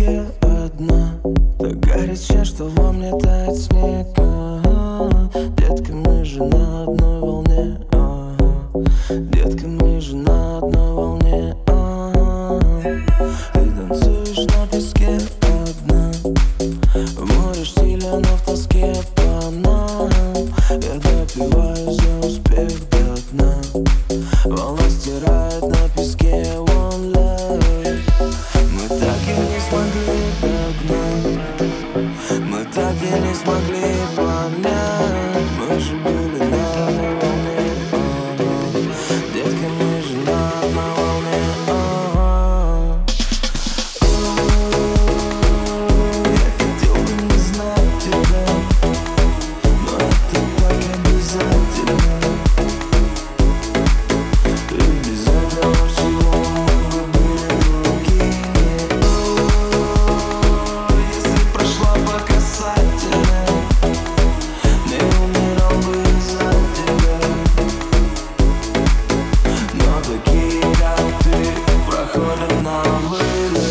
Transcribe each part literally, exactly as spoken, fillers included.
песке одна, так горячо, что во мне тает снег. Ага. Детка, мы же на одной волне. Ага. Детка, мы же на одной волне. Ага. Ты танцуешь на песке одна, в море штиля, но в тоске по нам. Я допиваю за успех до дна. Волна стирает на песке one love. Мы так и не смогли догнать, мы так и не смогли понять. Мы же были на одной волне. Ага. Детка, мы же на одной волне. Ага. Я хотел бы не знать тебя, но это так обязательно. И без этого всего мы были другими. Если прошла по касательной, не умирал бы из-за тебя. Но такие, как ты, проходят на вылет.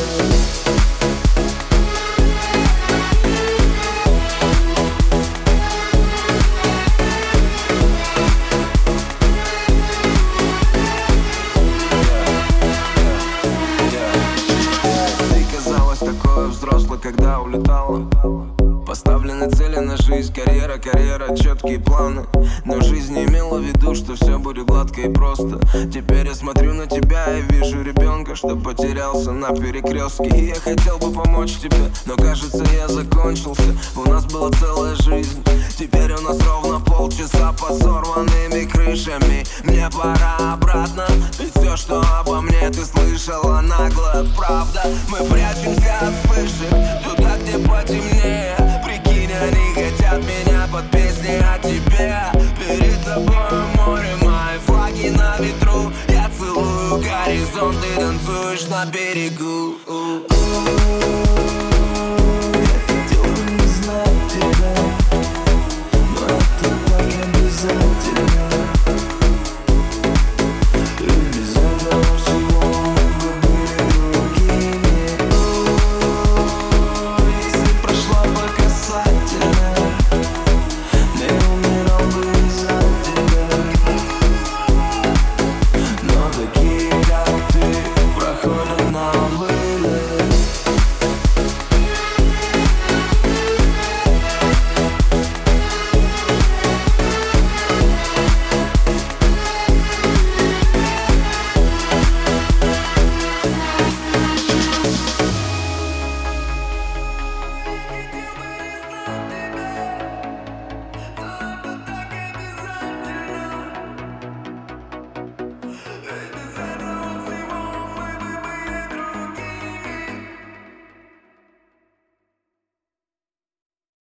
Ты казалась такой взрослой, когда улетала. Поставлены цели на жизнь, карьера, карьера, четкие планы. Но жизнь не имела в виду, что все будет гладко и просто. Теперь я смотрю на тебя и вижу ребенка, что потерялся на перекрестке. И я хотел бы помочь тебе, но кажется, я закончился. У нас была целая жизнь, теперь у нас ровно полчаса под сорванными крышами. Мне пора обратно, ведь все, что обо мне ты слышала, наглая правда. Мы прячемся от вспышек туда, где потемнее. Прикинь, они хотят меня под песни о тебе. Перед тобой море, мои флаги на ветру. Я целую горизонт, ты танцуешь на берегу.